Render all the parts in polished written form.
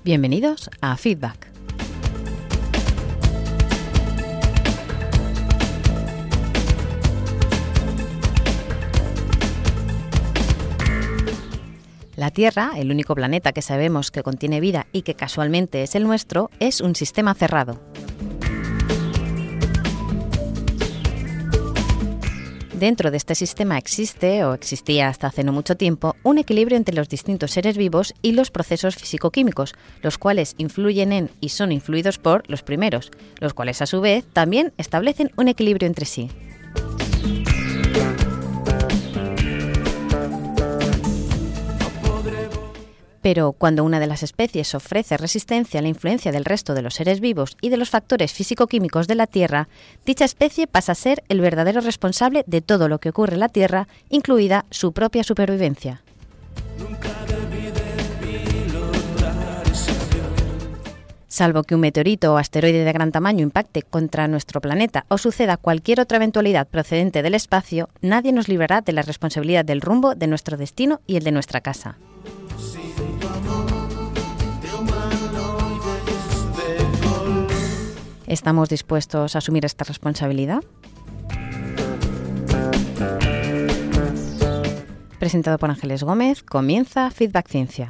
Bienvenidos a Feedback. La Tierra, el único planeta que sabemos que contiene vida y que casualmente es el nuestro, es un sistema cerrado. Dentro de este sistema existe, o existía hasta hace no mucho tiempo, un equilibrio entre los distintos seres vivos y los procesos físico-químicos, los cuales influyen en y son influidos por los primeros, los cuales a su vez también establecen un equilibrio entre sí. Pero cuando una de las especies ofrece resistencia a la influencia del resto de los seres vivos y de los factores físico-químicos de la Tierra, dicha especie pasa a ser el verdadero responsable de todo lo que ocurre en la Tierra, incluida su propia supervivencia. Salvo que un meteorito o asteroide de gran tamaño impacte contra nuestro planeta o suceda cualquier otra eventualidad procedente del espacio, nadie nos librará de la responsabilidad del rumbo de nuestro destino y el de nuestra casa. ¿Estamos dispuestos a asumir esta responsabilidad? Presentado por Ángeles Gómez, comienza Feedback Ciencia.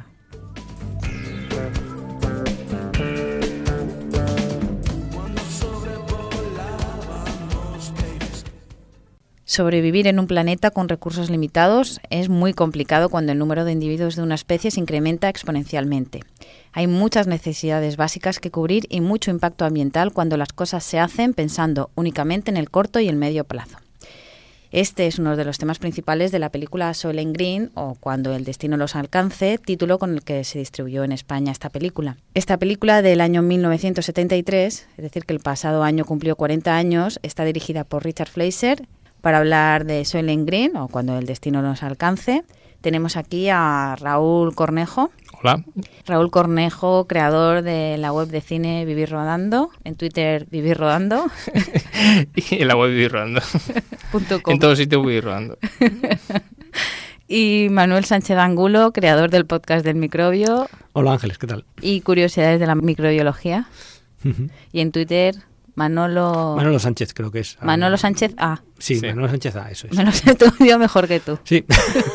Sobrevivir en un planeta con recursos limitados es muy complicado cuando el número de individuos de una especie se incrementa exponencialmente. Hay muchas necesidades básicas que cubrir y mucho impacto ambiental cuando las cosas se hacen pensando únicamente en el corto y el medio plazo. Este es uno de los temas principales de la película Soylent Green o Cuando el destino los alcance, título con el que se distribuyó en España esta película. Esta película del año 1973, es decir, que el pasado año cumplió 40 años, está dirigida por Richard Fleischer. Para hablar de Soylent Green o Cuando el destino nos alcance, tenemos aquí a Raúl Cornejo. Hola. Raúl Cornejo, creador de la web de cine Vivir Rodando, en Twitter Vivir Rodando. Y en la web Vivir Rodando. .com. En todos sitios Vivir Rodando. Y Manuel Sánchez Angulo, creador del podcast del microbio. Hola Ángeles, ¿qué tal? Y curiosidades de la microbiología. Y en Twitter Manolo Sánchez creo que es. Manolo Sánchez A. Sí, Manolo Sánchez A, eso es. Me lo sé yo mejor que tú. Sí.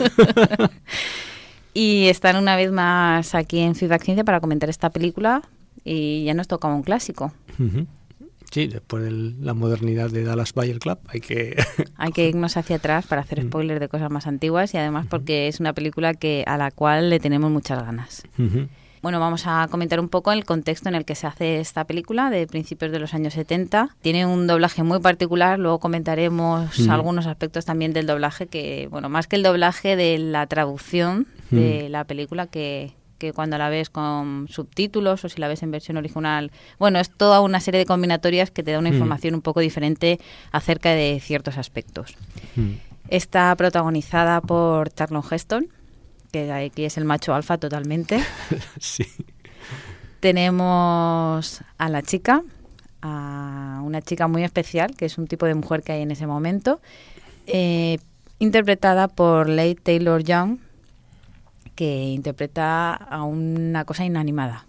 Y están una vez más aquí en Feedback Ciencia para comentar esta película y ya nos tocaba un clásico. Sí, después de la modernidad de Dallas Buyers Club hay que irnos hacia atrás para hacer spoilers de cosas más antiguas y además porque es una película a la cual le tenemos muchas ganas. Bueno, vamos a comentar un poco el contexto en el que se hace esta película de principios de los años 70. Tiene un doblaje muy particular, luego comentaremos algunos aspectos también del doblaje que, bueno, más que el doblaje, de la traducción de la película que cuando la ves con subtítulos o si la ves en versión original, bueno, es toda una serie de combinatorias que te da una información un poco diferente acerca de ciertos aspectos. Está protagonizada por Charlton Heston, que aquí es el macho alfa totalmente. Sí. Tenemos a la chica, a una chica muy especial, que es un tipo de mujer que hay en ese momento, interpretada por Leigh Taylor-Young, que interpreta a una cosa inanimada.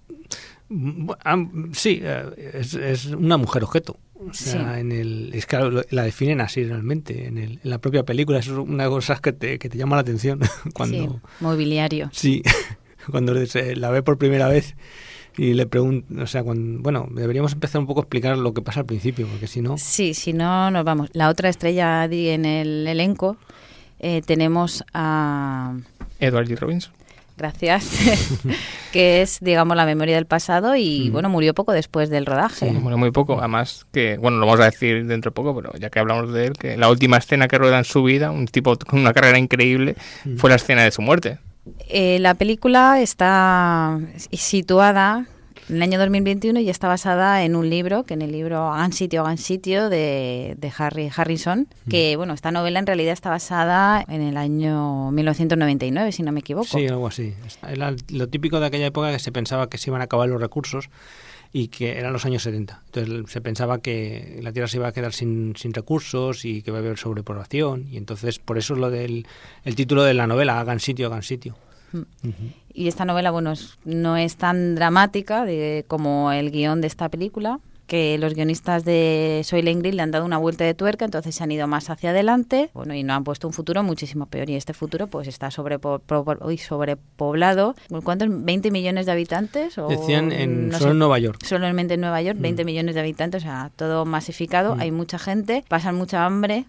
Sí, es una mujer objeto. O sea, sí. Es que la definen así realmente. En la propia película es una de las cosas que te llama la atención. Cuando, sí, mobiliario. Sí, cuando la ve por primera vez y le pregunta, o sea, deberíamos empezar un poco a explicar lo que pasa al principio, porque si no... Sí, si no, nos vamos. La otra estrella en el elenco tenemos a... Edward G. Robinson. Gracias. Que es, digamos, la memoria del pasado y, bueno, murió poco después del rodaje. Sí, murió muy poco. Además que, bueno, lo vamos a decir dentro de poco, pero ya que hablamos de él, que la última escena que rueda en su vida, un tipo con una carrera increíble, fue la escena de su muerte. La película está situada en el año 2021 y está basada en un libro, que en el libro Hagan sitio, de Harry Harrison, que, bueno, esta novela en realidad está basada en el año 1999, si no me equivoco. Sí, algo así. Era lo típico de aquella época, que se pensaba que se iban a acabar los recursos y que eran los años 70. Entonces se pensaba que la Tierra se iba a quedar sin recursos y que iba a haber sobrepoblación, y entonces por eso es lo del el título de la novela, Hagan sitio. Y esta novela, bueno, no es tan dramática como el guión de esta película, que los guionistas de Soylent Green le han dado una vuelta de tuerca, entonces se han ido más hacia adelante, bueno, y nos han puesto un futuro muchísimo peor, y este futuro pues está sobrepoblado. ¿Cuántos? ¿20 millones de habitantes? Decían solo en Nueva York. Solamente en Nueva York, 20 millones de habitantes, o sea, todo masificado, hay mucha gente, pasan mucha hambre,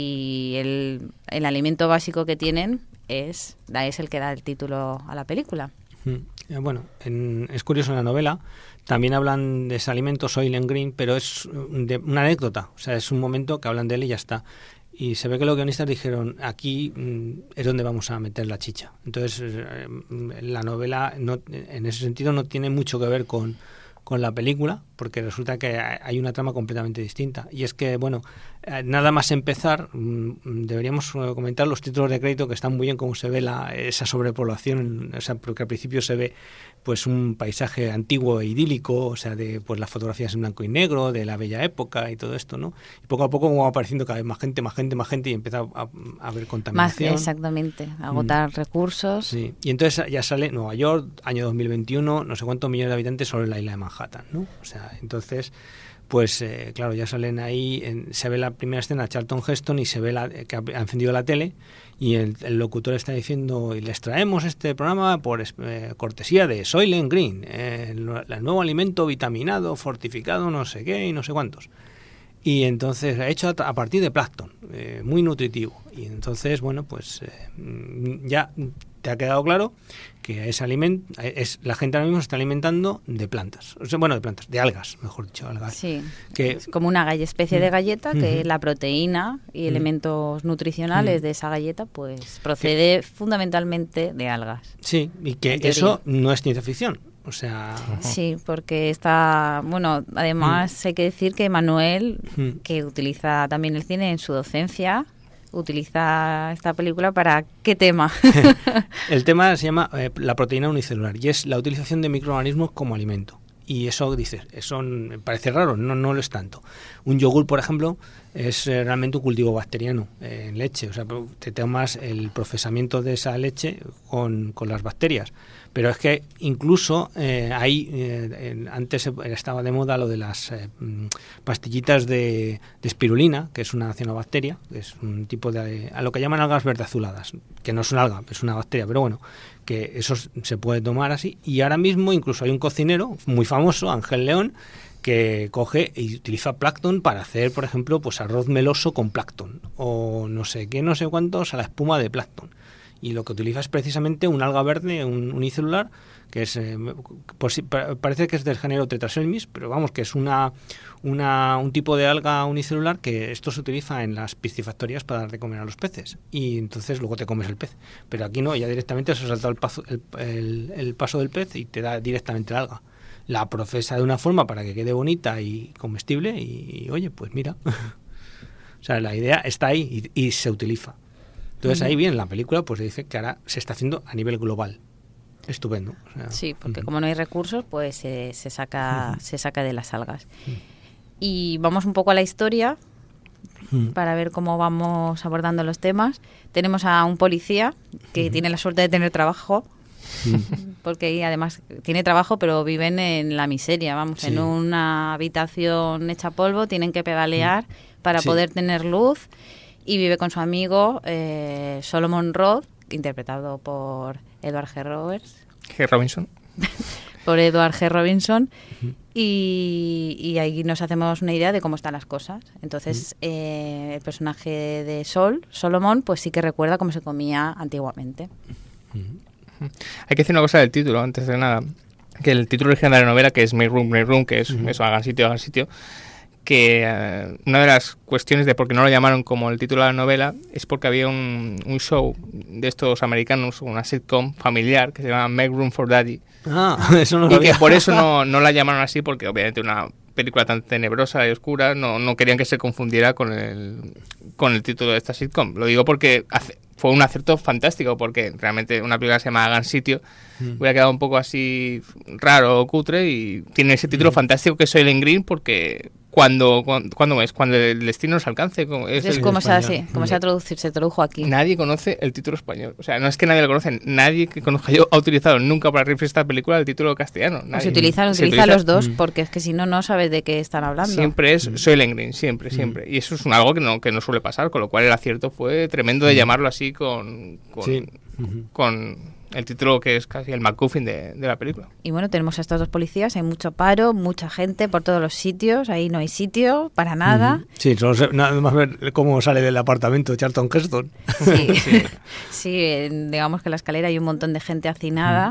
y el alimento básico que tienen es el que da el título a la película. Bueno, es curioso, en la novela también hablan de ese alimento, Soylent Green, pero es una anécdota, o sea, es un momento que hablan de él y ya está. Y se ve que los guionistas dijeron, aquí es donde vamos a meter la chicha. Entonces, la novela en ese sentido no tiene mucho que ver con la película, porque resulta que hay una trama completamente distinta. Y es que, bueno, nada más empezar, deberíamos comentar los títulos de crédito, que están muy bien cómo se ve esa sobrepoblación, o sea, porque al principio se ve pues un paisaje antiguo e idílico, o sea, de pues las fotografías en blanco y negro, de la bella época y todo esto, ¿no? Y poco a poco va apareciendo cada vez más gente, y empieza a haber contaminación. Exactamente, agotar recursos. Sí, y entonces ya sale Nueva York, año 2021, no sé cuántos millones de habitantes solo en la isla de Manhattan, ¿no? O sea, entonces, pues claro, ya salen ahí, se ve la primera escena, Charlton Heston, y se ve que ha encendido la tele, y el locutor está diciendo, y les traemos este programa por cortesía de Soylent Green, el nuevo alimento vitaminado, fortificado, no sé qué y no sé cuántos. Y entonces hecho a partir de plancton, muy nutritivo. Y entonces, bueno, pues ya te ha quedado claro que ese alimento, la gente ahora mismo se está alimentando de plantas. O sea, bueno, de algas, mejor dicho, algas. Sí, es como una especie de galleta que la proteína y elementos nutricionales de esa galleta pues procede fundamentalmente de algas. Sí, y que eso no es ciencia ficción. O sea... Sí, porque está... Bueno, además hay que decir que Manuel, que utiliza también el cine en su docencia, utiliza esta película para ¿qué tema? El tema se llama la proteína unicelular, y es la utilización de microorganismos como alimento. Y eso, dices, eso parece raro, no lo es tanto. Un yogur, por ejemplo, es realmente un cultivo bacteriano en leche. O sea, te tomas el procesamiento de esa leche con las bacterias. Pero es que incluso antes estaba de moda lo de las pastillitas de espirulina, que es una cianobacteria, que es un tipo a lo que llaman algas verde azuladas, que no es una alga, es una bacteria, pero bueno, que eso se puede tomar así. Y ahora mismo incluso hay un cocinero muy famoso, Ángel León, que coge y utiliza plancton para hacer, por ejemplo, pues arroz meloso con plancton, o no sé qué, no sé cuántos a la espuma de plancton. Y lo que utiliza es precisamente un alga verde, un unicelular, que es parece que es del género Tetraselmis, pero vamos, que es un tipo de alga unicelular que esto se utiliza en las piscifactorías para dar de comer a los peces, y entonces luego te comes el pez. Pero aquí no, ya directamente se ha saltado el paso del pez y te da directamente el alga. La procesa de una forma para que quede bonita y comestible, y oye, pues mira. O sea, la idea está ahí y se utiliza. Entonces ahí bien, la película pues dice que ahora se está haciendo a nivel global. Estupendo. O sea, sí, porque como no hay recursos, pues se saca de las algas. Y vamos un poco a la historia para ver cómo vamos abordando los temas. Tenemos a un policía que tiene la suerte de tener trabajo, porque además tiene trabajo, pero viven en la miseria, vamos, en una habitación hecha polvo, tienen que pedalear para poder tener luz. Y vive con su amigo Solomon Roth, interpretado por Edward G. Robinson. Por Edward G. Robinson. Y ahí nos hacemos una idea de cómo están las cosas. Entonces, el personaje de Solomon, pues sí que recuerda cómo se comía antiguamente. Hay que decir una cosa del título, antes de nada. Que el título original de la novela, que es Make Room, que es eso, hagan sitio, que una de las cuestiones de por qué no lo llamaron como el título de la novela es porque había un show de estos americanos, una sitcom familiar que se llama Make Room for Daddy. Eso no lo sabía. Y que por eso no la llamaron así, porque obviamente una película tan tenebrosa y oscura no querían que se confundiera con el título de esta sitcom. Lo digo porque fue un acierto fantástico, porque realmente una película que se llama Gun Sitio hubiera quedado un poco así raro o cutre, y tiene ese título fantástico que es Soylent Green, porque cuando el destino nos alcance. Es como se ha traducido, se tradujo aquí. Nadie conoce el título español. O sea, no es que nadie lo conoce, nadie que conozca yo ha utilizado nunca para referirse a esta película el título castellano. Nadie. Se utiliza los dos, porque es que si no sabes de qué están hablando. Siempre es Soylent Green, siempre. Y eso es algo que no suele pasar, con lo cual el acierto fue tremendo de llamarlo así con el título que es casi el MacGuffin de la película. Y bueno, tenemos a estos dos policías, hay mucho paro, mucha gente por todos los sitios, ahí no hay sitio para nada. Sí, nada más ver cómo sale del apartamento de Charlton Heston. Sí, digamos que en la escalera hay un montón de gente hacinada.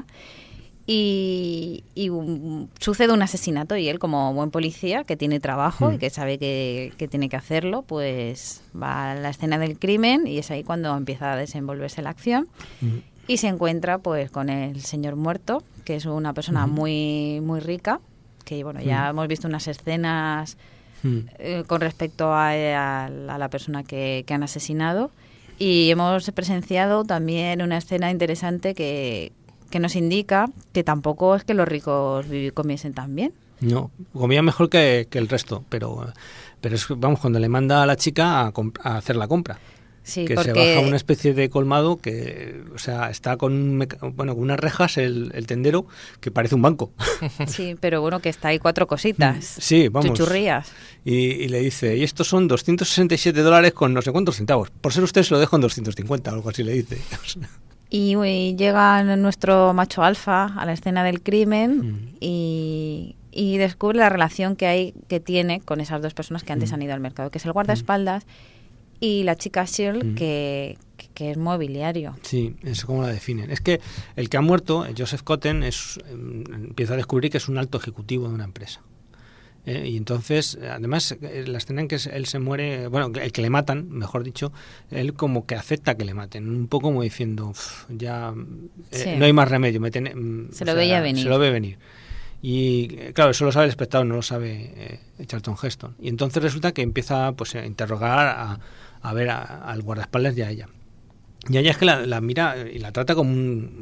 Y sucede un asesinato, y él, como buen policía que tiene trabajo y que sabe que tiene que hacerlo, pues va a la escena del crimen, y es ahí cuando empieza a desenvolverse la acción. Y se encuentra pues con el señor muerto, que es una persona muy muy rica, que bueno, ya hemos visto unas escenas con respecto a la persona que han asesinado, y hemos presenciado también una escena interesante que nos indica que tampoco es que los ricos comiesen tan bien. No, comían mejor que el resto, pero es, vamos, cuando le manda a la chica a hacer la compra. Sí, que porque se baja una especie de colmado que, o sea, está con unas rejas el tendero que parece un banco. Sí, pero bueno, que está ahí 4 cositas. Sí, vamos. Chuchurrías. Y le dice, y estos son $267 con no sé cuántos centavos. Por ser usted se lo dejo en 250, algo así le dice. Y llega nuestro macho alfa a la escena del crimen y descubre la relación que tiene con esas dos personas que antes han ido al mercado, que es el guardaespaldas y la chica Shirley, que es mobiliario. Sí, eso como la definen. Es que el que ha muerto, Joseph Cotten, empieza a descubrir que es un alto ejecutivo de una empresa. Y entonces, además, la escena en que él se muere, bueno, el que le matan, mejor dicho, él como que acepta que le maten, un poco como diciendo, ya no hay más remedio. Se lo ve venir. Y claro, eso lo sabe el espectador, no lo sabe Charlton Heston. Y entonces resulta que empieza pues a interrogar a ver al guardaespaldas y a ella. Y ella es que la mira y la trata como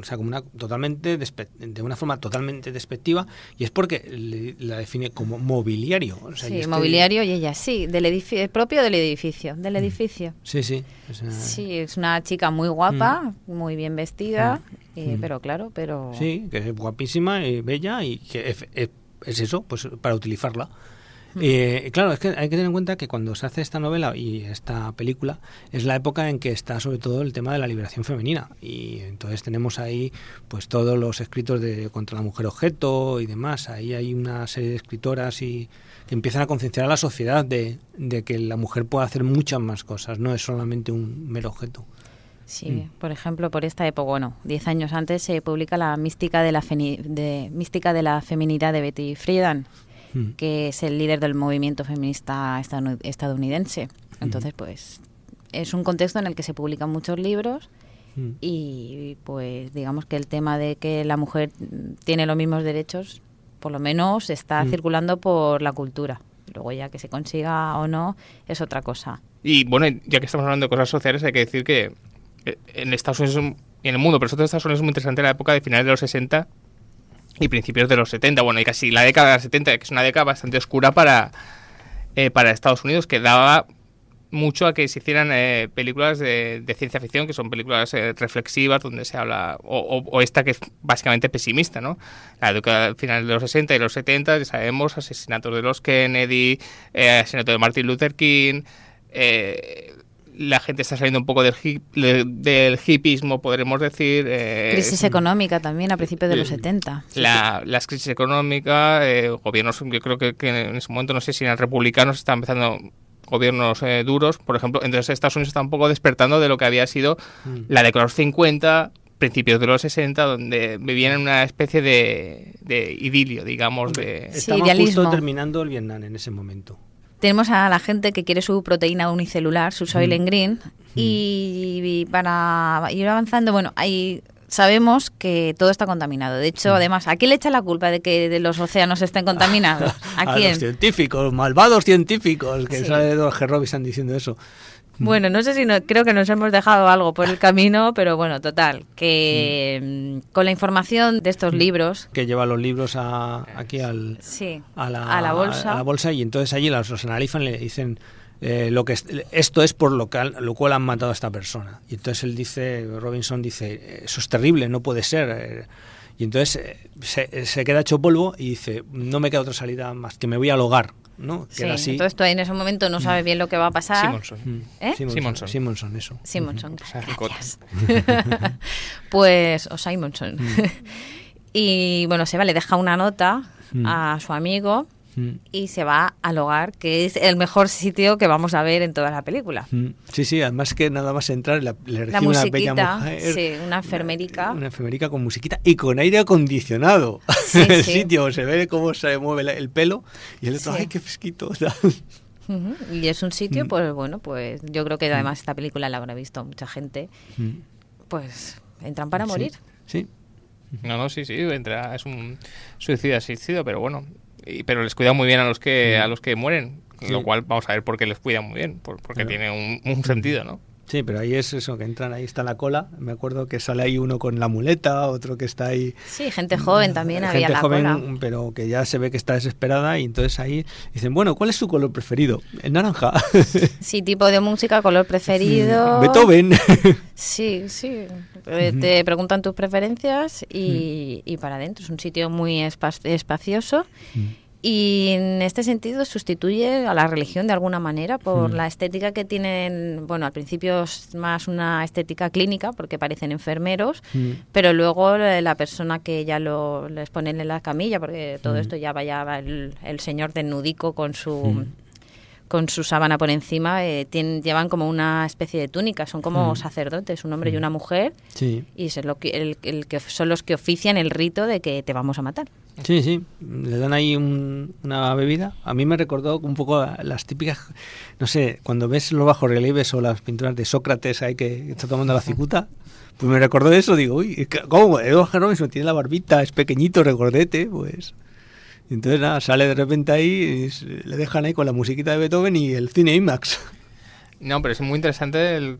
de una forma totalmente despectiva, y es porque la define como mobiliario. O sea, sí, mobiliario, y ella sí, del edificio, propio del edificio. Sí, sí. Sí, es una chica muy guapa, muy bien vestida, pero claro, sí, que es guapísima y bella, y que es eso, pues para utilizarla. Claro, es que hay que tener en cuenta que cuando se hace esta novela y esta película es la época en que está sobre todo el tema de la liberación femenina, y entonces tenemos ahí pues todos los escritos contra la mujer objeto y demás. Ahí hay una serie de escritoras que empiezan a concienciar a la sociedad de que la mujer puede hacer muchas más cosas, no es solamente un mero objeto. Sí, por ejemplo, por esta época, 10 años antes se publica la Mística de la feminidad de Betty Friedan, que es el líder del movimiento feminista estadounidense. Entonces, pues, es un contexto en el que se publican muchos libros y, pues, digamos que el tema de que la mujer tiene los mismos derechos, por lo menos, está circulando por la cultura. Luego, ya que se consiga o no, es otra cosa. Y, bueno, ya que estamos hablando de cosas sociales, hay que decir que en Estados Unidos y en el mundo, pero sobre todo en Estados Unidos, es muy interesante la época de finales de los 60 y principios de los 70, bueno, y casi la década de los 70, que es una década bastante oscura para Estados Unidos, que daba mucho a que se hicieran películas de ciencia ficción, que son películas reflexivas, donde se habla, o esta que es básicamente pesimista, ¿no? La década final de los 60 y los 70, ya sabemos, asesinatos de los Kennedy, asesinato de Martin Luther King, la gente está saliendo un poco del hippismo, podremos decir. Crisis económica también a principios de los 70. Las crisis económicas, gobiernos, yo creo que en ese momento, no sé si eran republicanos, estaban empezando gobiernos duros, por ejemplo. Entonces Estados Unidos está un poco despertando de lo que había sido la década de los 50, principios de los 60, donde vivían en una especie de idilio, digamos. Estamos justo terminando el Vietnam en ese momento. Tenemos a la gente que quiere su proteína unicelular, su Soylent Green, y para ir avanzando, bueno, ahí sabemos que todo está contaminado. De hecho, además, ¿a quién le echa la culpa de que los océanos estén contaminados? ¿A quién? Los científicos, malvados científicos, que sale de los G. Robinson diciendo eso. Bueno, no sé si creo que nos hemos dejado algo por el camino, pero bueno, total, que con la información de estos libros... Que lleva los libros aquí a la bolsa y entonces allí los analizan y le dicen esto es por lo cual han matado a esta persona. Y entonces Robinson dice, eso es terrible, no puede ser. Y entonces se queda hecho polvo y dice, no me queda otra salida más que me voy al hogar, ¿no? Sí, entonces tú en ese momento no sabes bien lo que va a pasar. Simonson, eso. Simonson, gracias. Pues, o Simonson. Y bueno, le deja una nota a su amigo y se va al hogar, que es el mejor sitio que vamos a ver en toda la película. Sí, además que nada más entrar le recibe una bella mujer. Sí, una enfermerica. Una enfermerica con musiquita y con aire acondicionado. En el sitio se ve cómo se mueve el pelo y el otro, ¡ay, qué fresquito! Y es un sitio, pues bueno, pues yo creo que además esta película la habrá visto mucha gente. Pues entran para morir. Sí. No, sí, entra, es un suicidio asistido, pero bueno, pero les cuida muy bien a los que mueren, lo cual vamos a ver por qué les cuida muy bien, porque tiene un sentido, ¿no? Sí, pero ahí es eso, que entran, ahí está la cola. Me acuerdo que sale ahí uno con la muleta, otro que está ahí... Sí, gente joven también había la cola. Gente joven, pero que ya se ve que está desesperada y entonces ahí dicen, bueno, ¿cuál es su color preferido? El naranja. Sí, tipo de música, color preferido... Beethoven. Sí. Te preguntan tus preferencias y para adentro. Es un sitio muy espacioso. Y en este sentido sustituye a la religión de alguna manera por la estética que tienen. Bueno, al principio es más una estética clínica porque parecen enfermeros, pero luego la persona que ya les ponen en la camilla, porque todo esto ya va el señor desnudico con su sábana por encima, llevan como una especie de túnica, son como sacerdotes, un hombre y una mujer, y son los que ofician el rito de que te vamos a matar. Sí, le dan ahí una bebida. A mí me recordó un poco las típicas, no sé, cuando ves los bajorrelieves o las pinturas de Sócrates ahí que está tomando la cicuta, pues me recordó eso, digo, uy, ¿cómo? Edward Robinson tiene la barbita, es pequeñito, recordete, pues... Entonces nada, sale de repente ahí y le dejan ahí con la musiquita de Beethoven y el cine IMAX. No, pero es muy interesante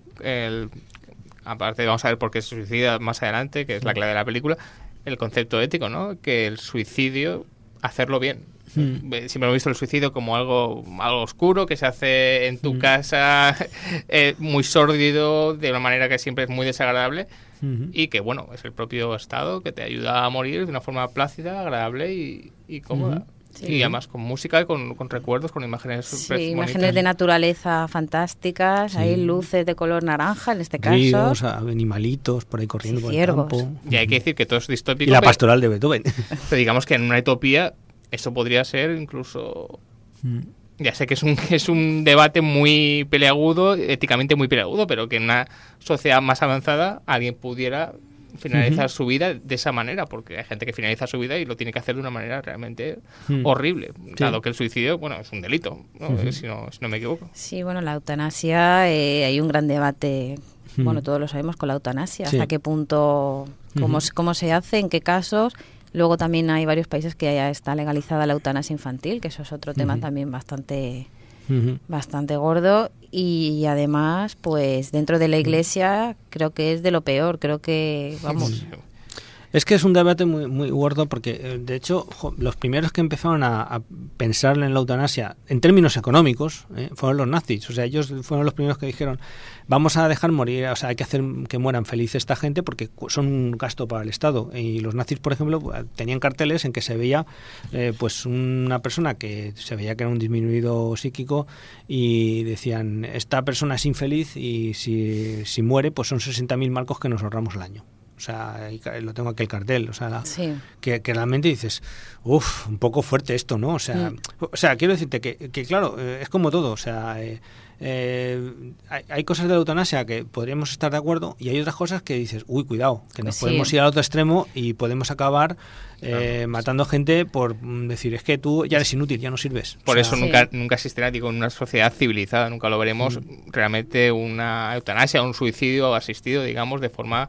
aparte vamos a ver por qué se suicida más adelante, que es la clave de la película, el concepto ético, ¿no? Que el suicidio, hacerlo bien. Siempre he visto el suicidio como algo oscuro que se hace en tu casa, muy sórdido, de una manera que siempre es muy desagradable, y que bueno, es el propio Estado que te ayuda a morir de una forma plácida, agradable y cómoda. Y además con música y con recuerdos, con imágenes imágenes de naturaleza fantásticas, hay luces de color naranja en este caso. Ríos, animalitos por ahí corriendo por el campo. Y hay que decir que todo es distópico. Y la pastoral de Beethoven. Pero digamos que en una utopía eso podría ser incluso... Ya sé que es un debate muy peleagudo, éticamente muy peleagudo, pero que en una sociedad más avanzada alguien pudiera finalizar su vida de esa manera, porque hay gente que finaliza su vida y lo tiene que hacer de una manera realmente horrible, dado que el suicidio, bueno, es un delito, ¿no? Si no me equivoco. Sí, bueno, la eutanasia, hay un gran debate, bueno, todos lo sabemos con la eutanasia, hasta qué punto, cómo se hace, en qué casos. Luego también hay varios países que ya está legalizada la eutanasia infantil, que eso es otro tema también bastante gordo, y además pues dentro de la Iglesia creo que es de lo peor, creo que vamos... Es que es un debate muy, muy gordo porque, de hecho, los primeros que empezaron a pensar en la eutanasia en términos económicos fueron los nazis. O sea, ellos fueron los primeros que dijeron, vamos a dejar morir, o sea, hay que hacer que mueran felices esta gente porque son un gasto para el Estado. Y los nazis, por ejemplo, tenían carteles en que se veía pues una persona que se veía que era un disminuido psíquico y decían, esta persona es infeliz y si muere, pues son 60.000 marcos que nos ahorramos al año. O sea, lo tengo aquí el cartel, o sea, que realmente dices, un poco fuerte esto, ¿no? O sea, quiero decirte que claro, es como todo, o sea, hay cosas de la eutanasia que podríamos estar de acuerdo y hay otras cosas que dices, cuidado, que nos podemos ir al otro extremo y podemos acabar matando gente por decir, es que tú ya eres inútil, ya no sirves. Por eso nunca existirá, digo, en una sociedad civilizada, nunca lo veremos realmente una eutanasia, un suicidio asistido, digamos, de forma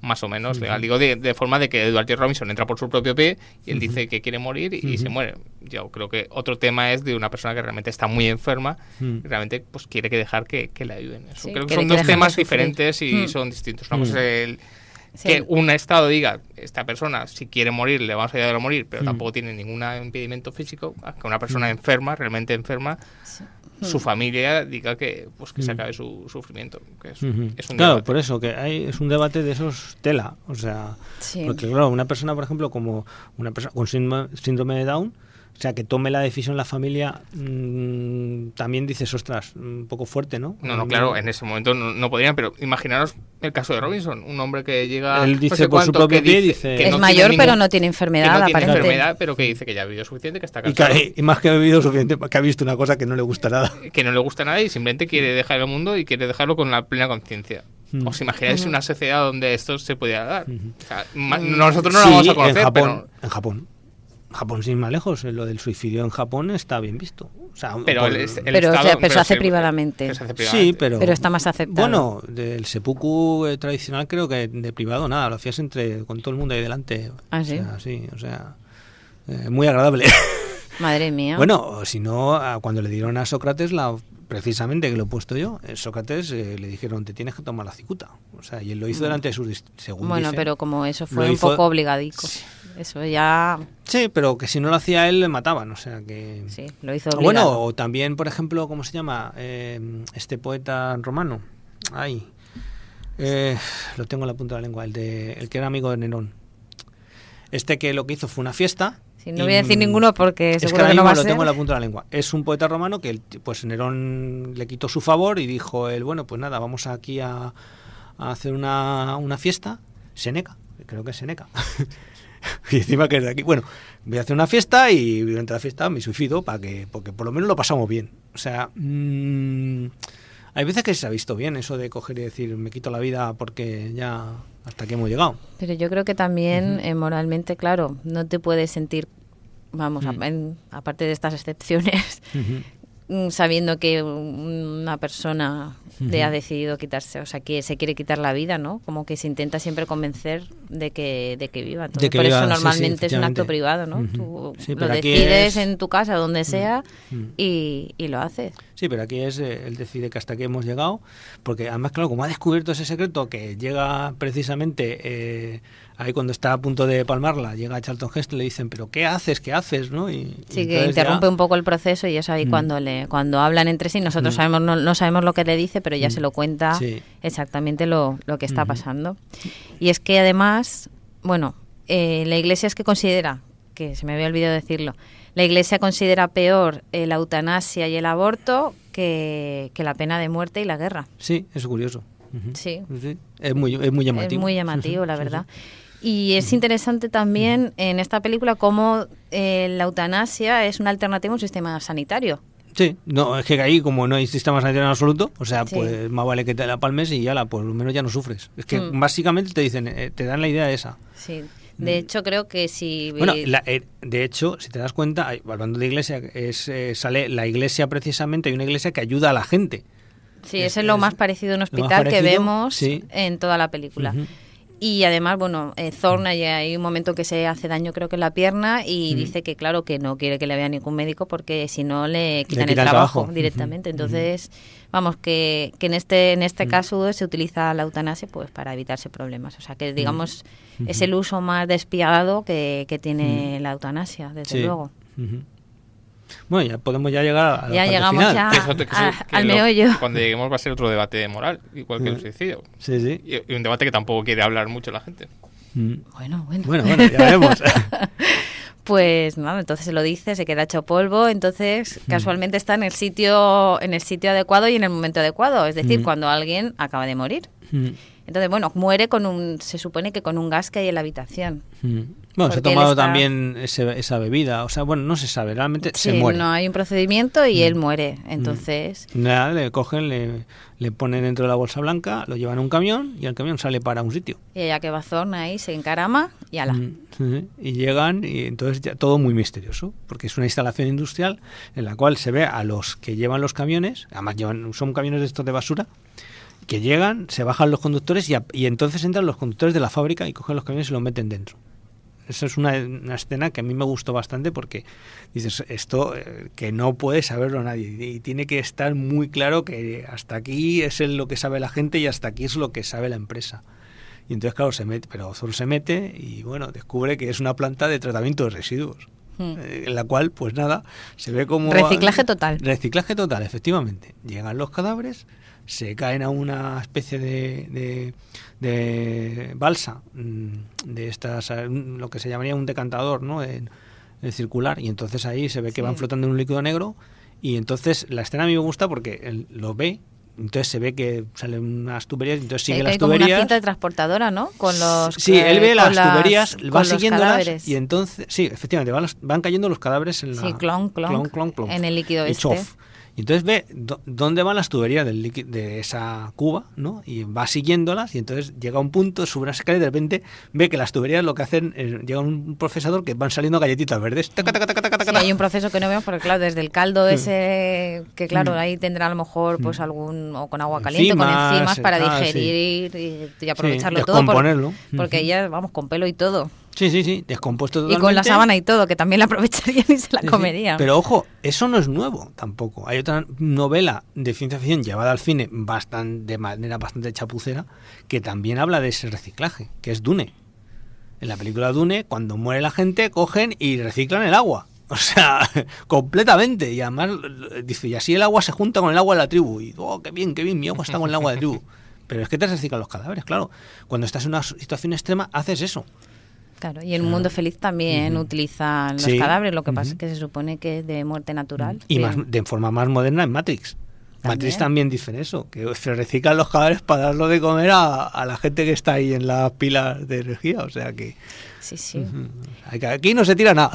más o menos legal. Digo, de forma de que Edward J. Robinson entra por su propio pie y él dice que quiere morir y se muere. Yo creo que otro tema es de una persona que realmente está muy enferma y realmente pues quiere dejar que le ayuden. Eso. Creo que son dos temas diferentes y son distintos. Una cosa es que un Estado diga, esta persona si quiere morir le vamos a ayudar a morir, pero tampoco tiene ningún impedimento físico, a que una persona enferma, realmente enferma, su familia diga que pues que se acabe su sufrimiento. Que es un claro, debate. por eso, que es un debate de esos tela. O sea, porque claro, una persona, por ejemplo, como una persona con síndrome de Down, o sea, que tome la decisión la familia, también dices, ostras, un poco fuerte, ¿no? No, claro, en ese momento no podrían, pero imaginaros el caso de Robinson, un hombre que llega... Él dice por su propio pie, dice... Que es mayor, pero no tiene enfermedad, aparentemente. Que no tiene enfermedad, pero que dice que ya ha vivido suficiente, que está cansado. Y más que ha vivido suficiente, que ha visto una cosa que no le gusta nada. Que no le gusta nada y simplemente quiere dejar el mundo y quiere dejarlo con la plena conciencia. ¿Os imagináis una sociedad donde esto se pudiera dar? O sea, nosotros no lo vamos a conocer, en Japón, sin más lejos, lo del suicidio en Japón está bien visto. O sea, pero se hace privadamente. Sí, pero está más aceptado. Bueno, del seppuku tradicional creo que de privado nada, lo hacías con todo el mundo ahí delante. ¿Ah, sí? O sea, muy agradable. Madre mía. Bueno, si no, cuando le dieron a Sócrates precisamente, que lo he puesto yo, Sócrates le dijeron, te tienes que tomar la cicuta. O sea, y él lo hizo delante de sus... Bueno, pero como eso fue un poco obligadico. Eso ya... Sí, pero que si no lo hacía él, le mataban, o sea que... Sí, lo hizo obligado. Bueno, o también, por ejemplo, ¿cómo se llama? Este poeta romano. Ay, lo tengo en la punta de la lengua, el que era amigo de Nerón. Que lo que hizo fue una fiesta... Sí, no voy a decir ninguno porque seguro que no va a ser. Lo tengo en la punta de la lengua. Es un poeta romano que pues Nerón le quitó su favor y dijo él, bueno, pues nada, vamos aquí a hacer una fiesta. Séneca, creo que es Séneca. Y encima que es de aquí. Bueno, voy a hacer una fiesta y durante la fiesta me suicido porque por lo menos lo pasamos bien. O sea, hay veces que se ha visto bien eso de coger y decir, me quito la vida porque ya hasta aquí hemos llegado. Pero yo creo que también moralmente, claro, no te puedes sentir, vamos, aparte de estas excepciones, sabiendo que una persona le ha decidido quitarse, o sea, que se quiere quitar la vida, ¿no? Como que se intenta siempre convencer de que viva. Entonces, por eso normalmente es un acto privado, ¿no? Tú lo decides en tu casa, donde sea, y lo haces. Sí, pero aquí él decide que hasta aquí hemos llegado, porque además, claro, como ha descubierto ese secreto que llega precisamente ahí cuando está a punto de palmarla, llega a Charlton Heston y le dicen, pero ¿qué haces? ¿No? Sí, que interrumpe un poco el proceso y es ahí cuando hablan entre sí, nosotros no sabemos lo que le dice, pero ya se lo cuenta exactamente lo que está pasando. Y es que además, bueno, la Iglesia es que considera, que se me había olvidado decirlo, la Iglesia considera peor la eutanasia y el aborto que la pena de muerte y la guerra. Sí, es curioso. Sí. Es muy llamativo. Es muy llamativo, la verdad. Y es interesante también en esta película cómo la eutanasia es una alternativa a un sistema sanitario. Sí, no, es que ahí como no hay sistema sanitario en absoluto, o sea, pues más vale que te la palmes y ya por lo menos ya no sufres. Es que básicamente te dicen, te dan la idea esa. Sí. De hecho, creo que si... Bueno, de hecho, si te das cuenta, hablando de iglesia, sale la iglesia precisamente, hay una iglesia que ayuda a la gente. Sí, es lo más parecido a un hospital que vemos en toda la película. Y además, bueno, Thorne hay un momento que se hace daño, creo que en la pierna, y dice que, claro, que no quiere que le vea ningún médico porque si no le quitan el trabajo directamente. Entonces, vamos, que en este caso se utiliza la eutanasia pues para evitarse problemas. O sea, que digamos, es el uso más despiadado que tiene la eutanasia, desde luego. Bueno, ya podemos llegar a la llegamos final. Al meollo. Cuando lleguemos va a ser otro debate moral, igual que el suicidio. Sí. Y un debate que tampoco quiere hablar mucho la gente. Bueno, ya veremos. Pues nada, entonces se lo dice, se queda hecho polvo, entonces casualmente está en el sitio adecuado y en el momento adecuado, es decir, cuando alguien acaba de morir. Entonces, bueno, muere se supone que con un gas que hay en la habitación. Bueno, se ha tomado también esa bebida, o sea, bueno, no se sabe, realmente se muere. No hay un procedimiento y él muere, entonces... Nada, le cogen, le ponen dentro de la bolsa blanca, lo llevan a un camión y el camión sale para un sitio. Y allá que va Thorne ahí, se encarama y ala. Y llegan y entonces ya todo muy misterioso, porque es una instalación industrial en la cual se ve a los que llevan los camiones, además son camiones de estos de basura, que llegan, se bajan los conductores y entonces entran los conductores de la fábrica y cogen los camiones y los meten dentro. Esa es una escena que a mí me gustó bastante porque dices, esto que no puede saberlo nadie y tiene que estar muy claro que hasta aquí es lo que sabe la gente y hasta aquí es lo que sabe la empresa. Y entonces, claro, se mete, pero Thor se mete y, bueno, descubre que es una planta de tratamiento de residuos. En la cual, pues nada, se ve como... Reciclaje total. Reciclaje total, efectivamente. Llegan los cadáveres, se caen a una especie de balsa, de estas, lo que se llamaría un decantador, ¿no? En circular, y entonces ahí se ve que van flotando en un líquido negro, y entonces la escena a mí me gusta porque él lo ve. Entonces se ve que salen unas tuberías, entonces sigue las tuberías. Como una cinta transportadora, ¿no? Con los, sí, él ve las tuberías, va siguiéndolas y entonces, sí, efectivamente, van cayendo los cadáveres en la... Sí, clon, en el líquido y chof. Y entonces ve dónde van las tuberías de esa cuba, ¿no? Y va siguiéndolas y entonces llega a un punto, sube una escalera y de repente ve que las tuberías lo que hacen es, llega un procesador que van saliendo galletitas verdes. Sí, hay un proceso que no vemos porque claro, desde el caldo ese, que claro, ahí tendrá a lo mejor pues algún, o con agua caliente, con enzimas para digerir y aprovecharlo todo. Porque ya, vamos, con pelo y todo. Sí, descompuesto totalmente. Y con la sábana y todo, que también la aprovecharían y se la comerían. Pero ojo, eso no es nuevo tampoco. Hay otra novela de ciencia ficción llevada al cine de manera bastante chapucera que también habla de ese reciclaje, que es Dune. En la película Dune, cuando muere la gente, cogen y reciclan el agua. O sea, completamente. Y además, dice, y así el agua se junta con el agua de la tribu. Y, oh, qué bien, mi agua está con el agua de la tribu. Pero es que te reciclan los cadáveres, claro. Cuando estás en una situación extrema, haces eso. Claro, y en Mundo Feliz también utilizan los cadáveres, lo que pasa es que se supone que es de muerte natural. Y de forma más moderna en Matrix. Matrix también dicen eso, que se reciclan los cadáveres para darlo de comer a la gente que está ahí en las pilas de energía, o sea que... Sí. Aquí no se tira nada.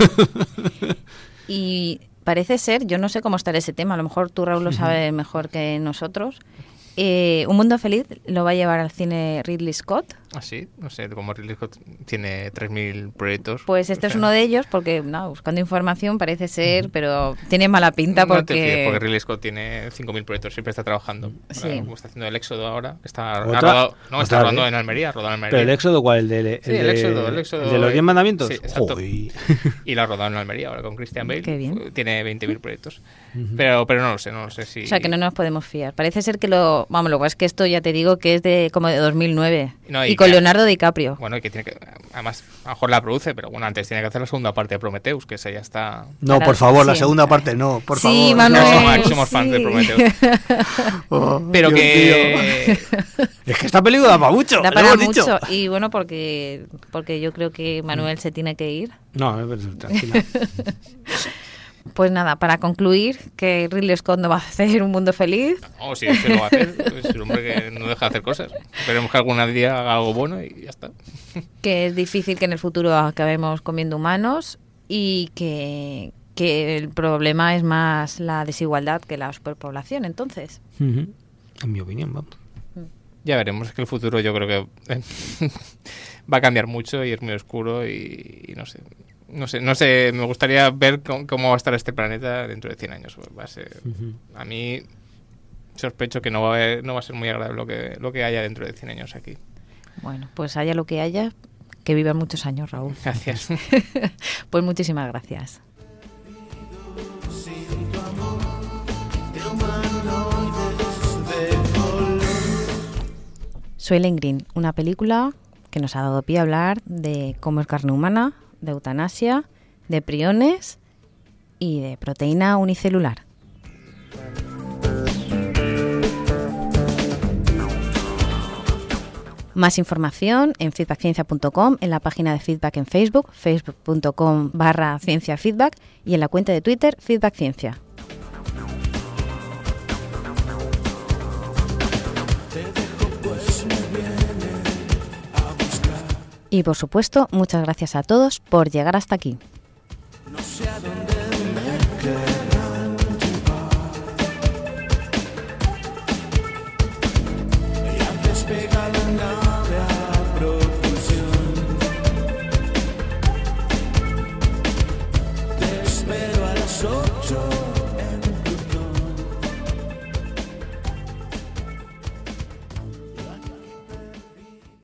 Y parece ser, yo no sé cómo estará ese tema, a lo mejor tú, Raúl, lo sabes mejor que nosotros. Un Mundo Feliz lo va a llevar al cine Ridley Scott. ¿Ah, sí? No sé, como Ridley Scott tiene 3.000 proyectos. Pues este es uno de ellos, porque buscando información parece ser, pero tiene mala pinta porque... No te fíes, porque Ridley Scott tiene 5.000 proyectos, siempre está trabajando. Sí. Como está haciendo el Éxodo ahora, está rodando en Almería, ¿Pero el Éxodo cuál? ¿El Éxodo de los 10 mandamientos? Sí, exacto. Y lo ha rodado en Almería ahora con Christian Bale. Qué bien. Tiene 20.000 proyectos. Pero no lo sé si... O sea, que no nos podemos fiar. Parece ser que lo que pasa es que esto ya te digo que es como de 2009. Y con Leonardo DiCaprio. Bueno, y que tiene que... Además, a lo mejor la produce, pero bueno, antes tiene que hacer la segunda parte de Prometheus, que esa ya está... No, por favor, la segunda parte no, por favor. Sí, Manuel, somos fans de Prometheus. Pero Dios que... Mío. Es que esta película da para mucho. Da para mucho. Y bueno, porque yo creo que Manuel se tiene que ir. No, tranquila. Pues nada, para concluir, que Ridley Scott no va a hacer Un Mundo Feliz. No, sí, se lo va a hacer. Es un hombre que no deja de hacer cosas. Esperemos que algún día haga algo bueno y ya está. Que es difícil que en el futuro acabemos comiendo humanos y que el problema es más la desigualdad que la superpoblación, entonces. En mi opinión, vamos. Ya veremos, es que el futuro yo creo que va a cambiar mucho y es muy oscuro y no sé. No sé, me gustaría ver cómo va a estar este planeta dentro de 100 años. Va a ser, a mí sospecho que no va a ser muy agradable lo que haya dentro de 100 años aquí. Bueno, pues haya lo que haya, que vivan muchos años, Raúl. Gracias. Pues muchísimas gracias. Soylent Green, una película que nos ha dado pie a hablar de cómo es carne humana, de eutanasia, de priones y de proteína unicelular. Más información en feedbackciencia.com, en la página de Feedback en Facebook, facebook.com/cienciafeedback y en la cuenta de Twitter feedbackciencia. Y por supuesto, muchas gracias a todos por llegar hasta aquí. No sé a dónde me querrán llevar. Y antes pega la nave a propulsión. Te espero a las 8.